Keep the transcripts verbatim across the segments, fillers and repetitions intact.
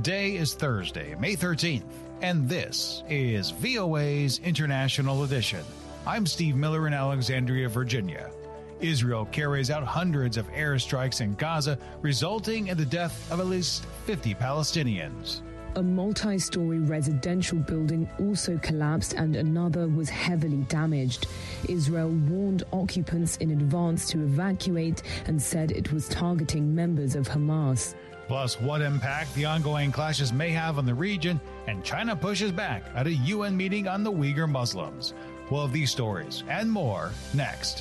Today is Thursday, May thirteenth, and this is V O A's International Edition. I'm Steve Miller in Alexandria, Virginia. Israel carries out hundreds of airstrikes in Gaza, resulting in the death of at least fifty Palestinians. A multi-story residential building also collapsed and another was heavily damaged. Israel warned occupants in advance to evacuate and said it was targeting members of Hamas. Plus, what impact the ongoing clashes may have on the region, and China pushes back at a U N meeting on the Uyghur Muslims. We'll have these stories and more next.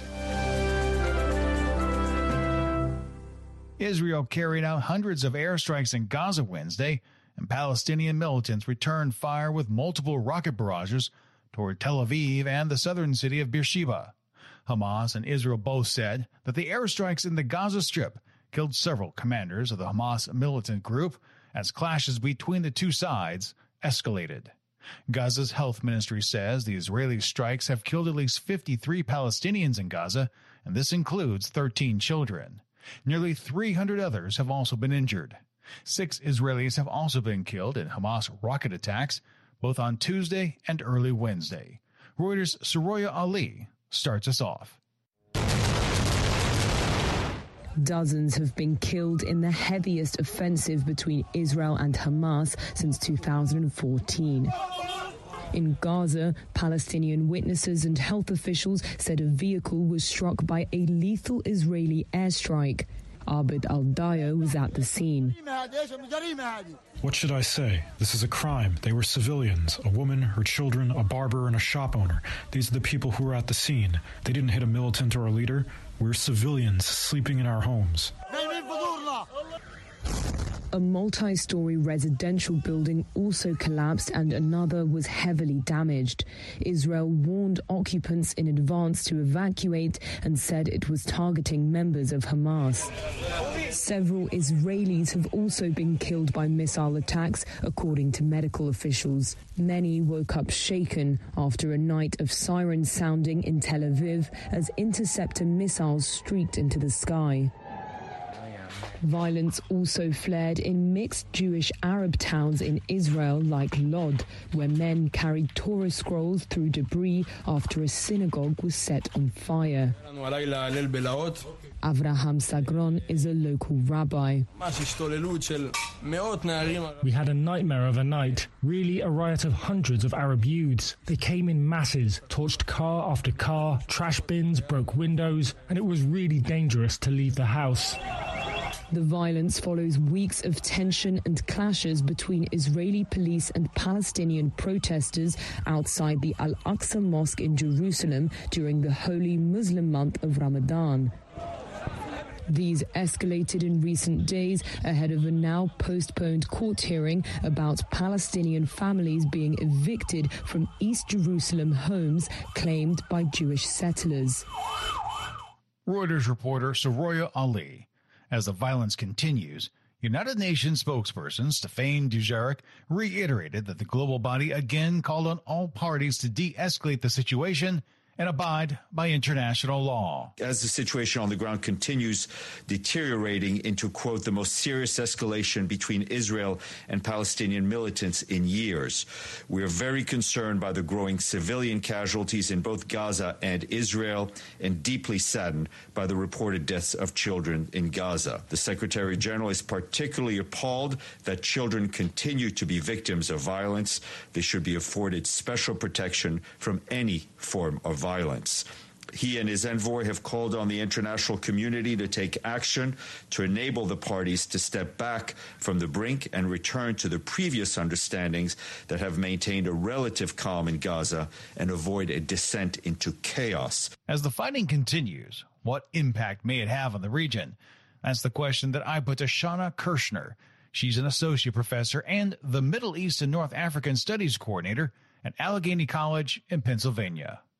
Israel carried out hundreds of airstrikes in Gaza Wednesday, and Palestinian militants returned fire with multiple rocket barrages toward Tel Aviv and the southern city of Beersheba. Hamas and Israel both said that the airstrikes in the Gaza Strip killed several commanders of the Hamas militant group as clashes between the two sides escalated. Gaza's health ministry says the Israeli strikes have killed at least fifty-three Palestinians in Gaza, and this includes thirteen children. Nearly three hundred others have also been injured. Six Israelis have also been killed in Hamas rocket attacks, both on Tuesday and early Wednesday. Reuters' Soraya Ali starts us off. Dozens have been killed in the heaviest offensive between Israel and Hamas since two thousand fourteen. In Gaza, Palestinian witnesses and health officials said a vehicle was struck by a lethal Israeli airstrike. Abed Al-Dayo was at the scene. What should I say? This is a crime. They were civilians, a woman, her children, a barber, and a shop owner. These are the people who were at the scene. They didn't hit a militant or a leader. We're civilians sleeping in our homes. A multi-story residential building also collapsed and another was heavily damaged. Israel warned occupants in advance to evacuate and said it was targeting members of Hamas. Several Israelis have also been killed by missile attacks, according to medical officials. Many woke up shaken after a night of sirens sounding in Tel Aviv as interceptor missiles streaked into the sky. Violence also flared in mixed Jewish Arab towns in Israel like Lod, where men carried Torah scrolls through debris after a synagogue was set on fire. Avraham Sagron is a local rabbi. We had a nightmare of a night, really a riot of hundreds of Arab youths. They came in masses, torched car after car, trash bins, broke windows, and it was really dangerous to leave the house. The violence follows weeks of tension and clashes between Israeli police and Palestinian protesters outside the Al-Aqsa Mosque in Jerusalem during the holy Muslim month of Ramadan. These escalated in recent days ahead of a now postponed court hearing about Palestinian families being evicted from East Jerusalem homes claimed by Jewish settlers. Reuters reporter Soraya Ali. As the violence continues, United Nations spokesperson Stéphane Dujarric reiterated that the global body again called on all parties to de-escalate the situation and abide by international law. As the situation on the ground continues deteriorating into, quote, the most serious escalation between Israel and Palestinian militants in years, we are very concerned by the growing civilian casualties in both Gaza and Israel and deeply saddened by the reported deaths of children in Gaza. The Secretary General is particularly appalled that children continue to be victims of violence. They should be afforded special protection from any form of violence. He and his envoy have called on the international community to take action to enable the parties to step back from the brink and return to the previous understandings that have maintained a relative calm in Gaza and avoid a descent into chaos. As the fighting continues, what impact may it have on the region? That's the question that I put to Shana Kirshner. She's an associate professor and the Middle East and North African Studies coordinator at Allegheny College in Pennsylvania. I think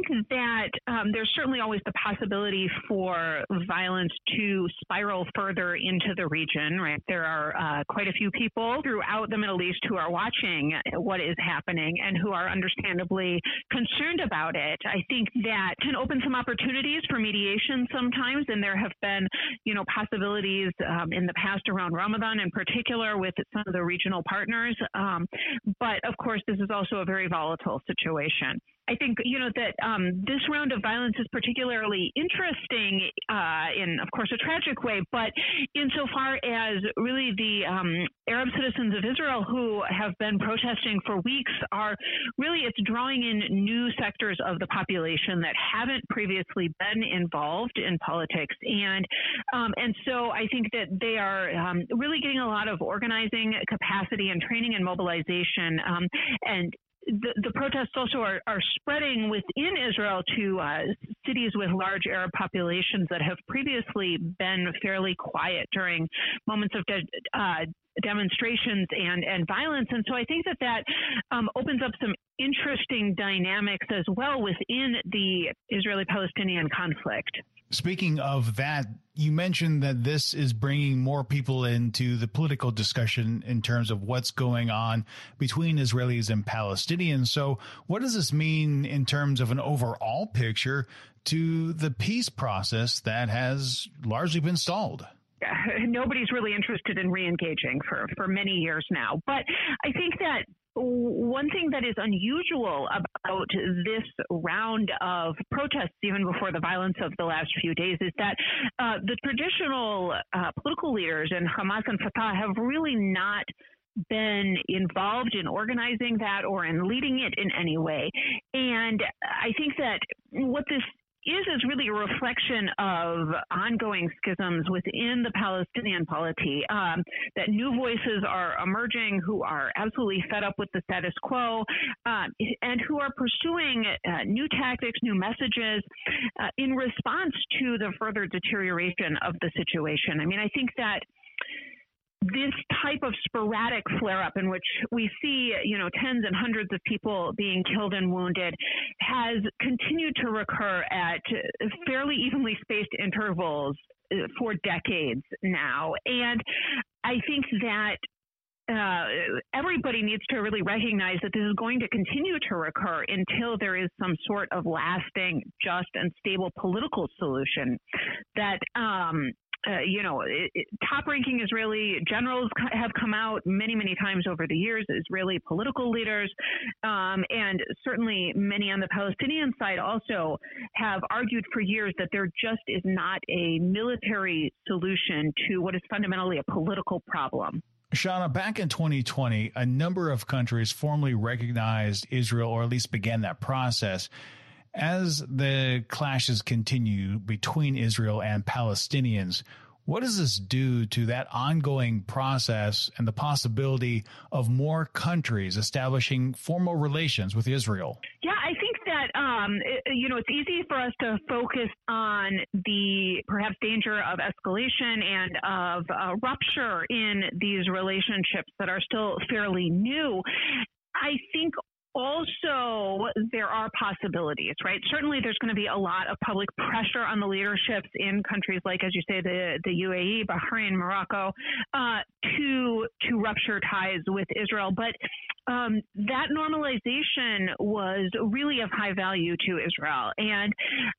that um, there's certainly always the possibility for violence to spiral further into the region, right? There are uh, quite a few people throughout the Middle East who are watching what is happening and who are understandably concerned about it. I think that can open some opportunities for mediation sometimes, and there have been, you know, possibilities um, in the past around Ramadan in particular with some of the regional partners. Um, but of course, this is also a very volatile situation. I think, you know, that um, this round of violence is particularly interesting uh, in, of course, a tragic way, but insofar as really the um, Arab citizens of Israel who have been protesting for weeks are really, it's drawing in new sectors of the population that haven't previously been involved in politics. And um, and so I think that they are um, really getting a lot of organizing capacity and training and mobilization. Um, and The, the protests also are, are spreading within Israel to uh, cities with large Arab populations that have previously been fairly quiet during moments of de- uh, demonstrations and, and violence. And so I think that that um, opens up some interesting dynamics as well within the Israeli-Palestinian conflict. Speaking of that, you mentioned that this is bringing more people into the political discussion in terms of what's going on between Israelis and Palestinians. So what does this mean in terms of an overall picture to the peace process that has largely been stalled? Nobody's really interested in re-engaging for, for many years now. But I think that one thing that is unusual about this round of protests, even before the violence of the last few days, is that uh, the traditional uh, political leaders in Hamas and Fatah have really not been involved in organizing that or in leading it in any way. And I think that what this is is really a reflection of ongoing schisms within the Palestinian polity, um, that new voices are emerging who are absolutely fed up with the status quo um, and who are pursuing uh, new tactics, new messages uh, in response to the further deterioration of the situation. I mean, I think that this type of sporadic flare-up in which we see, you know, tens and hundreds of people being killed and wounded has continued to recur at fairly evenly spaced intervals for decades now. And I think that Uh, everybody needs to really recognize that this is going to continue to recur until there is some sort of lasting, just, and stable political solution that, um, uh, you know, it, it, top-ranking Israeli generals have come out many, many times over the years, Israeli political leaders, um, and certainly many on the Palestinian side also have argued for years that there just is not a military solution to what is fundamentally a political problem. Shana, back in twenty twenty, a number of countries formally recognized Israel, or at least began that process. As the clashes continue between Israel and Palestinians, what does this do to that ongoing process and the possibility of more countries establishing formal relations with Israel? Yeah, I think that, um, it, you know, it's easy for us to focus on the perhaps danger of escalation and of uh, rupture in these relationships that are still fairly new. I think also there are possibilities, right? Certainly there's going to be a lot of public pressure on the leaderships in countries like, as you say, the, the U A E, Bahrain, Morocco, uh, to to rupture ties with Israel. But um, that normalization was really of high value to Israel. And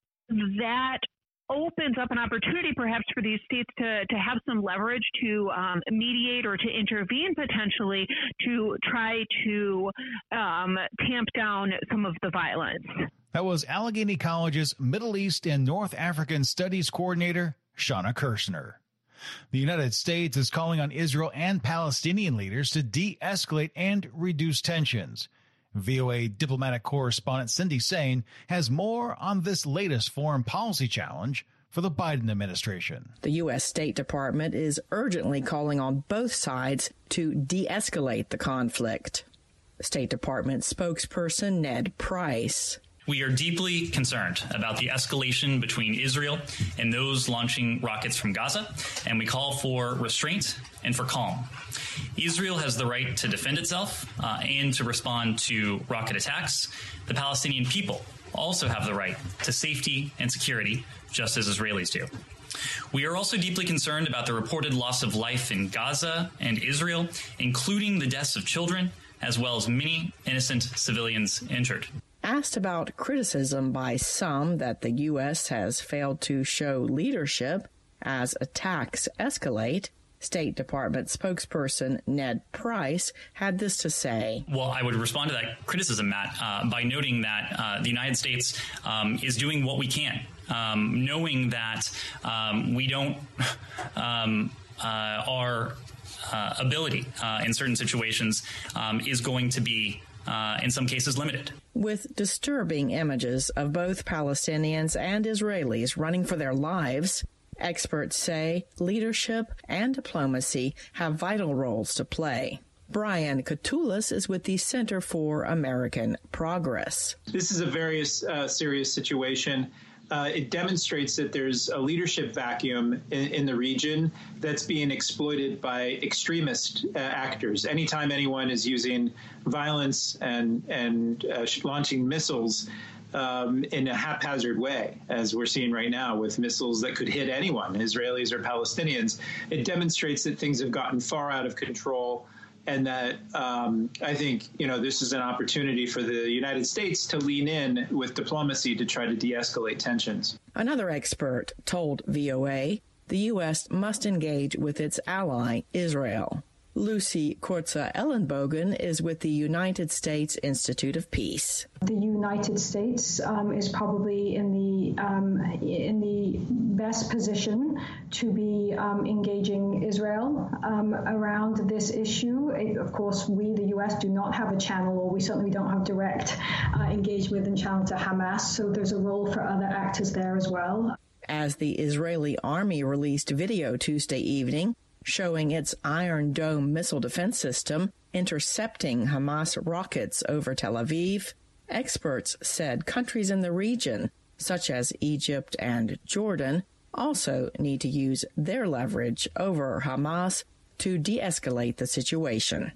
that opens up an opportunity perhaps for these states to, to have some leverage to um, mediate or to intervene potentially to try to um, tamp down some of the violence. That was Allegheny College's Middle East and North African Studies Coordinator, Shana Kirshner. The United States is calling on Israel and Palestinian leaders to de-escalate and reduce tensions. V O A diplomatic correspondent Cindy Sain has more on this latest foreign policy challenge for the Biden administration. The U S. State Department is urgently calling on both sides to de-escalate the conflict. State Department spokesperson Ned Price. We are deeply concerned about the escalation between Israel and those launching rockets from Gaza, and we call for restraint and for calm. Israel has the right to defend itself uh, and to respond to rocket attacks. The Palestinian people also have the right to safety and security, just as Israelis do. We are also deeply concerned about the reported loss of life in Gaza and Israel, including the deaths of children, as well as many innocent civilians injured. Asked about criticism by some that the U S has failed to show leadership as attacks escalate, State Department spokesperson Ned Price had this to say. Well, I would respond to that criticism, Matt, uh, by noting that uh, the United States um, is doing what we can, um, knowing that um, we don't, um, uh, our uh, ability uh, in certain situations um, is going to be, uh, in some cases, limited. With disturbing images of both Palestinians and Israelis running for their lives, experts say leadership and diplomacy have vital roles to play. Brian Katulis is with the Center for American Progress. This is a very uh, serious situation. Uh, it demonstrates that there's a leadership vacuum in, in the region that's being exploited by extremist uh, actors. Anytime anyone is using violence and, and uh, launching missiles Um, in a haphazard way, as we're seeing right now with missiles that could hit anyone, Israelis or Palestinians, it demonstrates that things have gotten far out of control, and that um, I think, you know, this is an opportunity for the United States to lean in with diplomacy to try to de-escalate tensions. Another expert told V O A the U S must engage with its ally, Israel. Lucy Korza-Ellenbogen is with the United States Institute of Peace. The United States um, is probably in the um, in the best position to be um, engaging Israel um, around this issue. It, of course, we, the U S, do not have a channel, or we certainly don't have direct uh, engagement and channel to Hamas, so there's a role for other actors there as well. As the Israeli army released video Tuesday evening, showing its Iron Dome missile defense system intercepting Hamas rockets over Tel Aviv, experts said countries in the region, such as Egypt and Jordan, also need to use their leverage over Hamas to de-escalate the situation.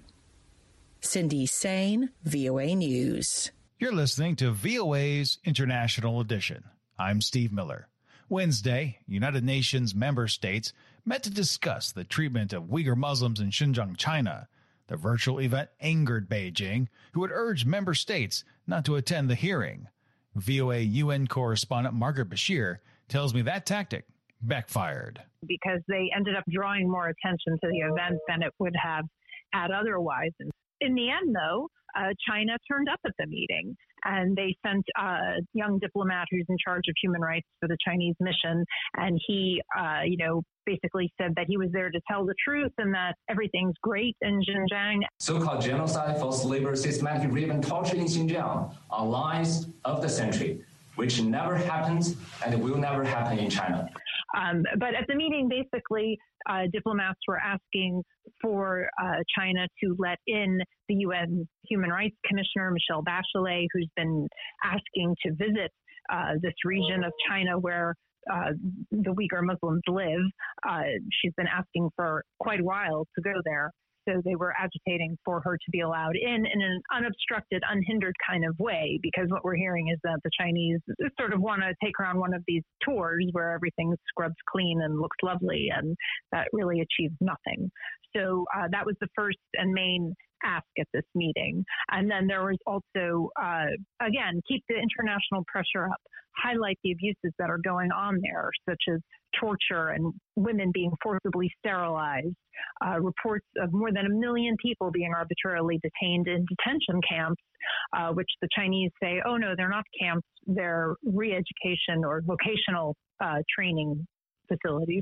Cindy Sain, V O A News. You're listening to V O A's International Edition. I'm Steve Miller. Wednesday, United Nations member states met to discuss the treatment of Uyghur Muslims in Xinjiang, China. The virtual event angered Beijing, who had urged member states not to attend the hearing. V O A U N correspondent Margaret Bashir tells me that tactic backfired. Because they ended up drawing more attention to the event than it would have had otherwise. In the end, though, uh, China turned up at the meeting, and they sent a young diplomat who's in charge of human rights for the Chinese mission, and he, uh, you know, basically said that he was there to tell the truth and that everything's great in Xinjiang. So-called genocide, forced labor, systematic rape and torture in Xinjiang are lies of the century, which never happens and will never happen in China. Um, but at the meeting, basically, uh, diplomats were asking for uh, China to let in the U N Human Rights Commissioner, Michelle Bachelet, who's been asking to visit uh, this region of China where uh, the Uyghur Muslims live. Uh, she's been asking for quite a while to go there. So they were agitating for her to be allowed in in an unobstructed, unhindered kind of way, because what we're hearing is that the Chinese sort of want to take her on one of these tours where everything's scrubbed clean and looks lovely, and that really achieves nothing. So uh, that was the first and main ask at this meeting. And then there was also, uh, again, keep the international pressure up, highlight the abuses that are going on there, such as torture and women being forcibly sterilized, uh, reports of more than a million people being arbitrarily detained in detention camps, uh, which the Chinese say, oh, no, they're not camps, they're re-education or vocational uh, training facilities.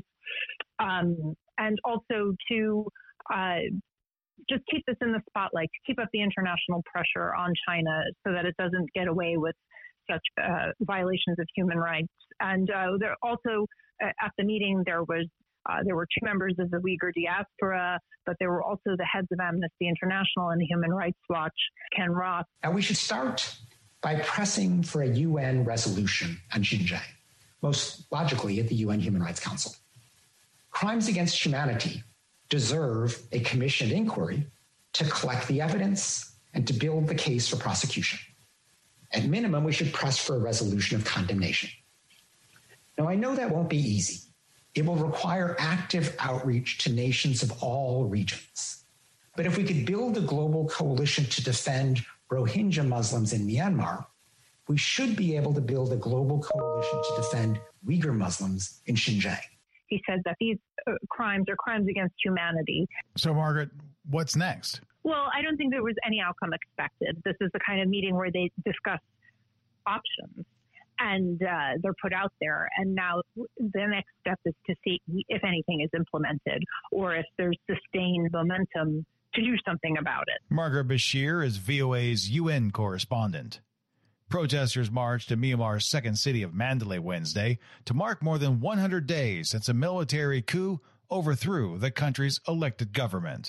Um, and also to uh, just keep this in the spotlight, to keep up the international pressure on China so that it doesn't get away with such uh, violations of human rights. And uh, there also uh, at the meeting, there was uh, there were two members of the Uyghur diaspora, but there were also the heads of Amnesty International and Human Rights Watch, Ken Roth. And we should start by pressing for a U N resolution on Xinjiang, most logically at the U N Human Rights Council. Crimes against humanity deserve a commissioned inquiry to collect the evidence and to build the case for prosecution. At minimum, we should press for a resolution of condemnation. Now, I know that won't be easy. It will require active outreach to nations of all regions. But if we could build a global coalition to defend Rohingya Muslims in Myanmar, we should be able to build a global coalition to defend Uyghur Muslims in Xinjiang. He said that these uh, crimes are crimes against humanity. So, Margaret, what's next? Well, I don't think there was any outcome expected. This is the kind of meeting where they discuss options and uh, they're put out there. And now the next step is to see if anything is implemented or if there's sustained momentum to do something about it. Margaret Bashir is V O A's U N correspondent. Protesters marched to Myanmar's second city of Mandalay Wednesday to mark more than one hundred days since a military coup overthrew the country's elected government.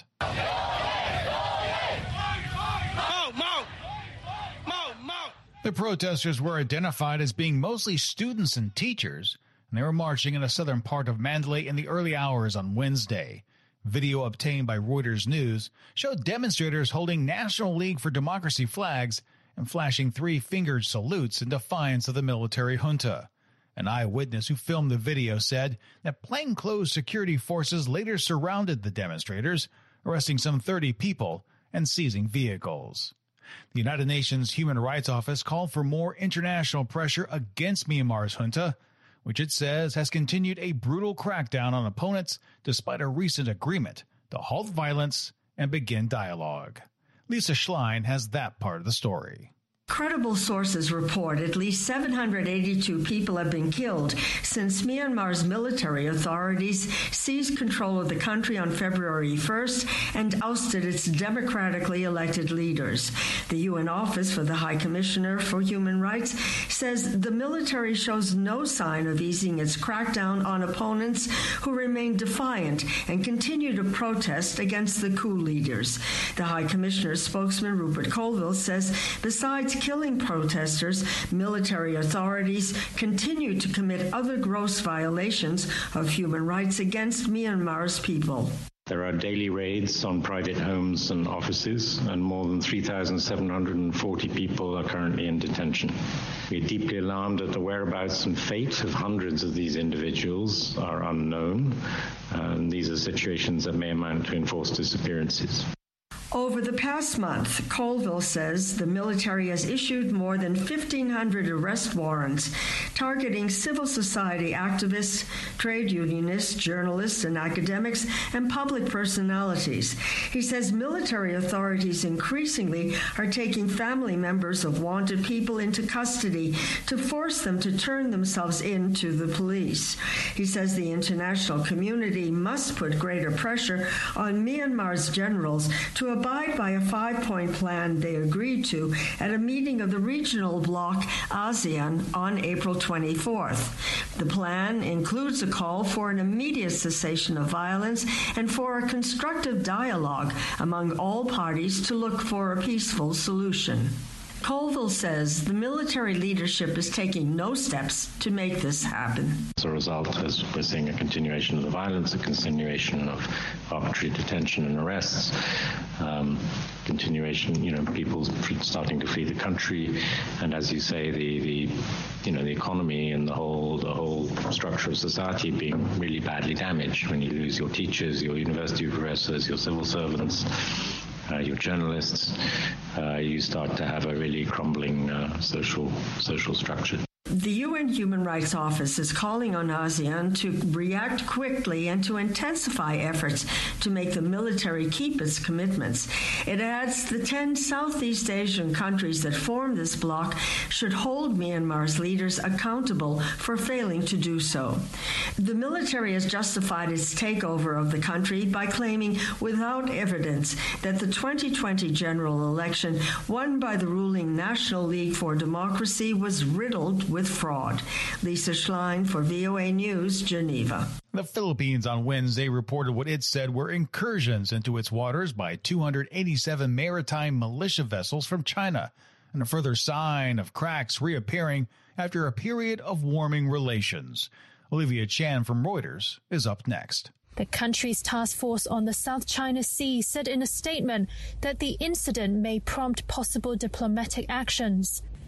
The protesters were identified as being mostly students and teachers, and they were marching in the southern part of Mandalay in the early hours on Wednesday. Video obtained by Reuters News showed demonstrators holding National League for Democracy flags and flashing three-fingered salutes in defiance of the military junta. An eyewitness who filmed the video said that plainclothes security forces later surrounded the demonstrators, arresting some thirty people and seizing vehicles. The United Nations Human Rights Office called for more international pressure against Myanmar's junta, which it says has continued a brutal crackdown on opponents despite a recent agreement to halt violence and begin dialogue. Lisa Schlein has that part of the story. Credible sources report at least seven hundred eighty-two people have been killed since Myanmar's military authorities seized control of the country on February first and ousted its democratically elected leaders. The U N Office for the High Commissioner for Human Rights says the military shows no sign of easing its crackdown on opponents who remain defiant and continue to protest against the coup leaders. The High Commissioner's spokesman, Rupert Colville, says besides killing protesters, military authorities continue to commit other gross violations of human rights against Myanmar's people. There are daily raids on private homes and offices, and more than three thousand seven hundred forty people are currently in detention. We are deeply alarmed at the whereabouts and fate of hundreds of these individuals are unknown, and these are situations that may amount to enforced disappearances. Over the past month, Colville says the military has issued more than fifteen hundred arrest warrants targeting civil society activists, trade unionists, journalists, and academics, and public personalities. He says military authorities increasingly are taking family members of wanted people into custody to force them to turn themselves in to the police. He says the international community must put greater pressure on Myanmar's generals to abide by a five-point plan they agreed to at a meeting of the regional bloc ASEAN on April twenty-fourth. The plan includes a call for an immediate cessation of violence and for a constructive dialogue among all parties to look for a peaceful solution. Colville says the military leadership is taking no steps to make this happen. As a result, as we're seeing a continuation of the violence, a continuation of arbitrary detention and arrests, um, continuation, you know, people starting to flee the country, and as you say, the, the you know, the economy and the whole the whole structure of society being really badly damaged when you lose your teachers, your university professors, your civil servants. Uh, your journalists, uh, you start to have a really crumbling uh, social social structure. The U N Human Rights Office is calling on ASEAN to react quickly and to intensify efforts to make the military keep its commitments. It adds the ten Southeast Asian countries that form this bloc should hold Myanmar's leaders accountable for failing to do so. The military has justified its takeover of the country by claiming without evidence that the twenty twenty general election won by the ruling National League for Democracy was riddled with fraud. Lisa Schlein for V O A News, Geneva. The Philippines on Wednesday reported what it said were incursions into its waters by two hundred eighty-seven maritime militia vessels from China, and a further sign of cracks reappearing after a period of warming relations. Olivia Chan from Reuters is up next. The country's task force on the South China Sea said in a statement that the incident may prompt possible diplomatic actions.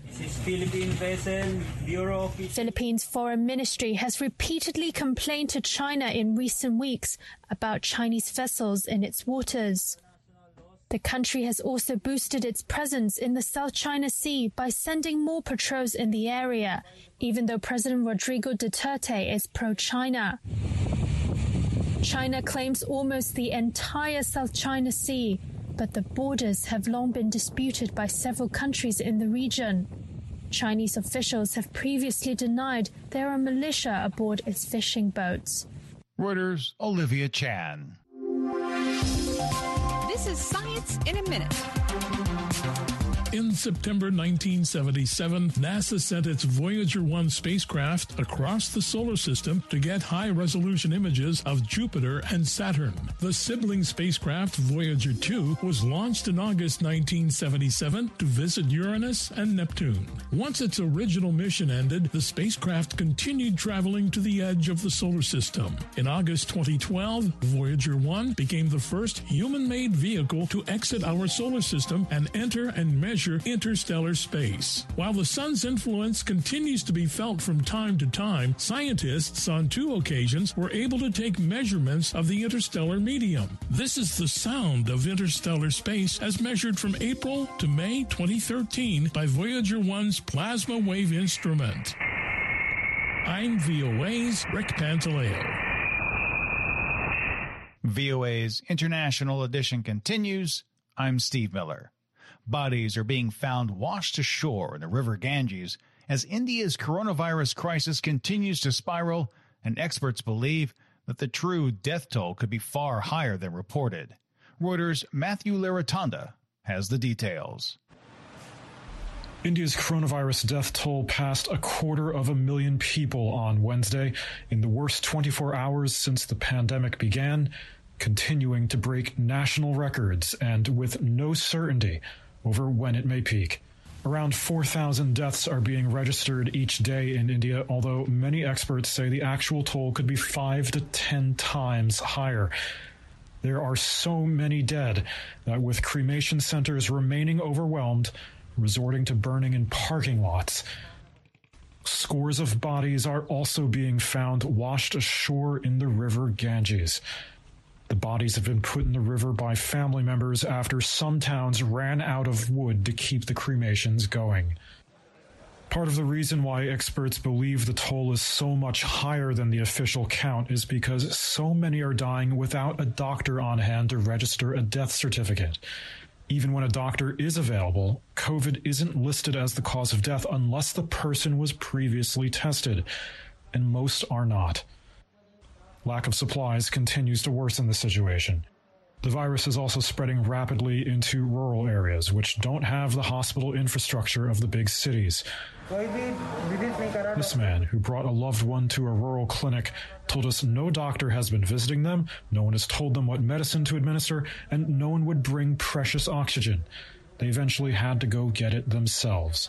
Philippine vessel, Bureau Philippines Foreign Ministry has repeatedly complained to China in recent weeks about Chinese vessels in its waters. The country has also boosted its presence in the South China Sea by sending more patrols in the area, even though President Rodrigo Duterte is pro-China. China claims almost the entire South China Sea, but the borders have long been disputed by several countries in the region. Chinese officials have previously denied there are militia aboard its fishing boats. Reuters' Olivia Chan. This is Science in a Minute. In September nineteen seventy-seven, NASA sent its Voyager one spacecraft across the solar system to get high-resolution images of Jupiter and Saturn. The sibling spacecraft Voyager two was launched in August nineteen seventy-seven to visit Uranus and Neptune. Once its original mission ended, the spacecraft continued traveling to the edge of the solar system. In August twenty twelve, Voyager one became the first human-made vehicle to exit our solar system and enter and measure interstellar space. While the sun's influence continues to be felt from time to time, scientists on two occasions were able to take measurements of the interstellar medium. This is the sound of interstellar space as measured from April to May twenty thirteen by Voyager one's plasma wave instrument. I'm V O A's Rick Pantaleo. V O A's International Edition continues. I'm Steve Miller. Bodies are being found washed ashore in the river Ganges as India's coronavirus crisis continues to spiral, and experts believe that the true death toll could be far higher than reported. Reuters' Matthew Laratonda has the details. India's coronavirus death toll passed a quarter of a million people on Wednesday in the worst twenty-four hours since the pandemic began, continuing to break national records and with no certainty over when it may peak. Around four thousand deaths are being registered each day in India, although many experts say the actual toll could be five to ten times higher. There are so many dead that with cremation centers remaining overwhelmed, resorting to burning in parking lots, scores of bodies are also being found washed ashore in the river Ganges. The bodies have been put in the river by family members after some towns ran out of wood to keep the cremations going. Part of the reason why experts believe the toll is so much higher than the official count is because so many are dying without a doctor on hand to register a death certificate. Even when a doctor is available, COVID isn't listed as the cause of death unless the person was previously tested, and most are not. Lack of supplies continues to worsen the situation. The virus is also spreading rapidly into rural areas, which don't have the hospital infrastructure of the big cities. This man, who brought a loved one to a rural clinic, told us no doctor has been visiting them, no one has told them what medicine to administer, and no one would bring precious oxygen. They eventually had to go get it themselves.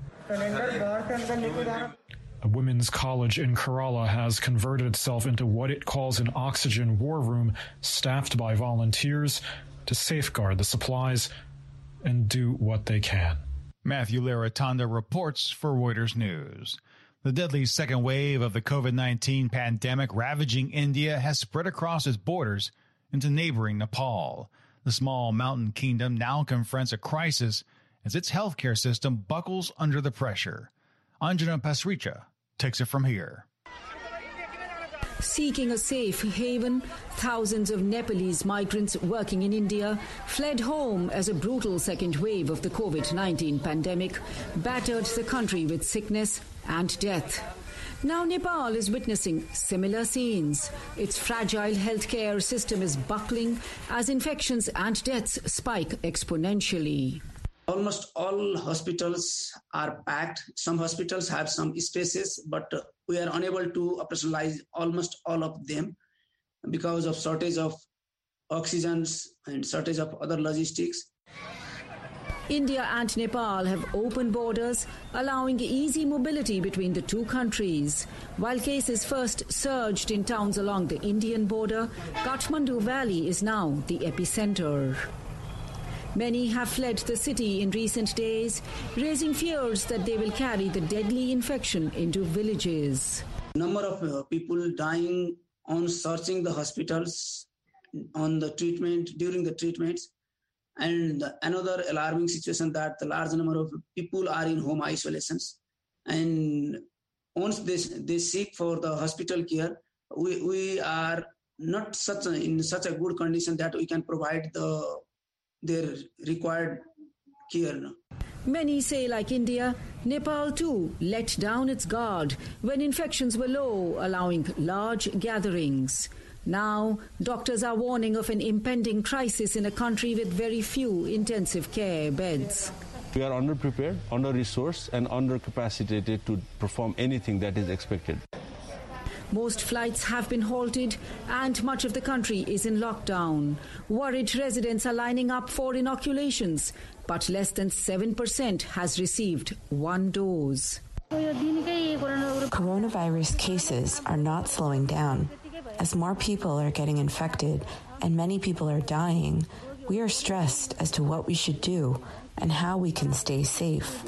A women's college in Kerala has converted itself into what it calls an oxygen war room, staffed by volunteers to safeguard the supplies and do what they can. Matthew Laratonda reports for Reuters News. The deadly second wave of the COVID nineteen pandemic ravaging India has spread across its borders into neighboring Nepal. The small mountain kingdom now confronts a crisis as its healthcare system buckles under the pressure. Anjana Pasricha takes it from here. Seeking a safe haven, thousands of Nepalese migrants working in India fled home as a brutal second wave of the COVID nineteen pandemic battered the country with sickness and death. Now Nepal is witnessing similar scenes. Its fragile healthcare system is buckling as infections and deaths spike exponentially. Almost all hospitals are packed. Some hospitals have some spaces, but we are unable to operationalize almost all of them because of shortage of oxygens and shortage of other logistics. India and Nepal have open borders, allowing easy mobility between the two countries. While cases first surged in towns along the Indian border, Kathmandu Valley is now the epicenter. Many have fled the city in recent days, raising fears that they will carry the deadly infection into villages. Number of uh, people dying on searching the hospitals, on the treatment, during the treatments. And another alarming situation that the large number of people are in home isolations. And once they, they seek for the hospital care, we, we are not such a, in such a good condition that we can provide the their required care. Many say, like India, Nepal too let down its guard when infections were low, allowing large gatherings. Now, doctors are warning of an impending crisis in a country with very few intensive care beds. We are underprepared, under-resourced, and under-capacitated to perform anything that is expected. Most flights have been halted and much of the country is in lockdown. Worried residents are lining up for inoculations, but less than seven percent has received one dose. Coronavirus cases are not slowing down. As more people are getting infected and many people are dying, we are stressed as to what we should do and how we can stay safe.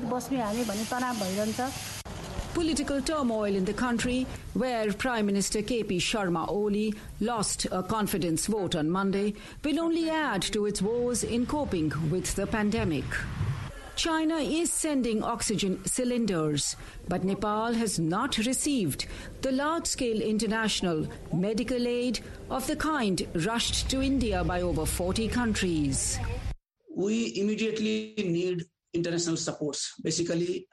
Political turmoil in the country, where Prime Minister K P Sharma Oli lost a confidence vote on Monday, will only add to its woes in coping with the pandemic. China is sending oxygen cylinders, but Nepal has not received the large-scale international medical aid of the kind rushed to India by over forty countries. We immediately need international supports. Basically,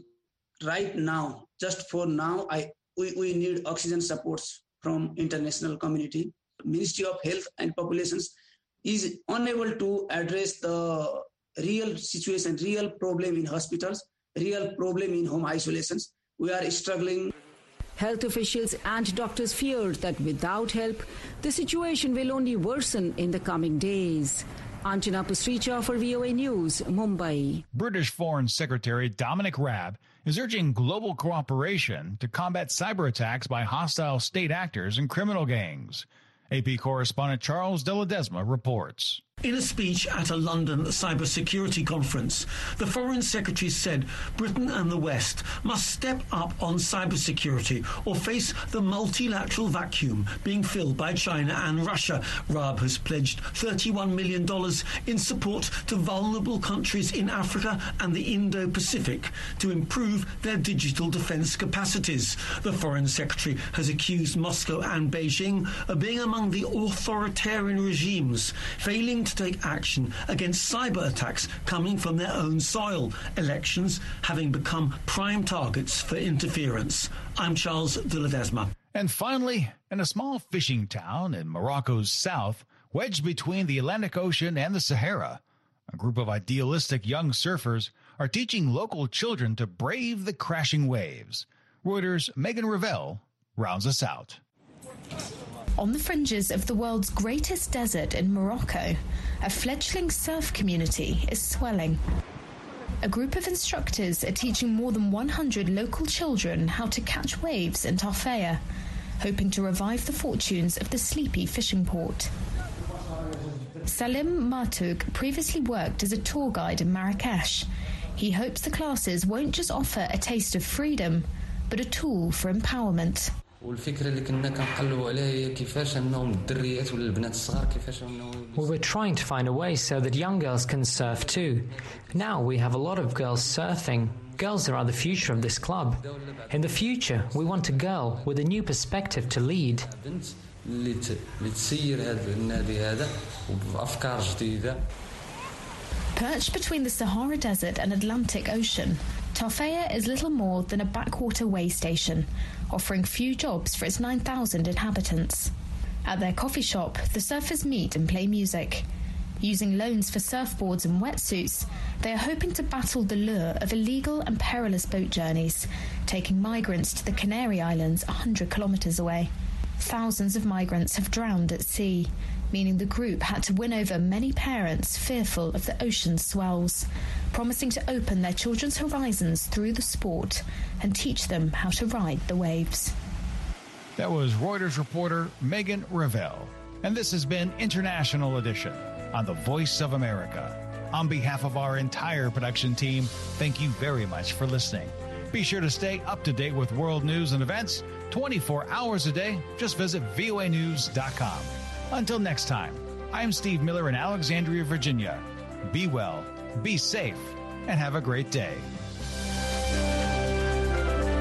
right now, just for now, I we, we need oxygen supports from international community. Ministry of Health and Populations is unable to address the real situation, real problem in hospitals, real problem in home isolations. We are struggling. Health officials and doctors feared that without help, the situation will only worsen in the coming days. Anjana Pasricha for V O A News, Mumbai. British Foreign Secretary Dominic Raab is urging global cooperation to combat cyber attacks by hostile state actors and criminal gangs. A P correspondent Charles De Ledesma reports. In a speech at a London cybersecurity conference, the Foreign Secretary said Britain and the West must step up on cybersecurity or face the multilateral vacuum being filled by China and Russia. Raab has pledged thirty-one million dollars in support to vulnerable countries in Africa and the Indo-Pacific to improve their digital defense capacities. The Foreign Secretary has accused Moscow and Beijing of being among the authoritarian regimes failing to take action against cyber attacks coming from their own soil, elections having become prime targets for interference. I'm Charles De Ledesma. And finally, in a small fishing town in Morocco's south, wedged between the Atlantic Ocean and the Sahara, a group of idealistic young surfers are teaching local children to brave the crashing waves. Reuters' Megan Revell rounds us out. On the fringes of the world's greatest desert in Morocco, a fledgling surf community is swelling. A group of instructors are teaching more than one hundred local children how to catch waves in Tafaya, hoping to revive the fortunes of the sleepy fishing port. Salim Martouk previously worked as a tour guide in Marrakesh. He hopes the classes won't just offer a taste of freedom, but a tool for empowerment. We were trying to find a way so that young girls can surf too. Now we have a lot of girls surfing. Girls are the future of this club. In the future, we want a girl with a new perspective to lead. Perched between the Sahara Desert and Atlantic Ocean, Tafaya is little more than a backwater way station, offering few jobs for its nine thousand inhabitants. At their coffee shop, the surfers meet and play music. Using loans for surfboards and wetsuits, they are hoping to battle the lure of illegal and perilous boat journeys, taking migrants to the Canary Islands one hundred kilometres away. Thousands of migrants have drowned at sea, meaning the group had to win over many parents fearful of the ocean's swells, promising to open their children's horizons through the sport and teach them how to ride the waves. That was Reuters reporter Megan Revell, and this has been International Edition. on the Voice of America. On behalf of our entire production team, thank you very much for listening. Be sure to stay up to date with world news and events twenty-four hours a day. Just visit V O A news dot com. Until next time, I'm Steve Miller in Alexandria, Virginia. Be well, be safe, and have a great day.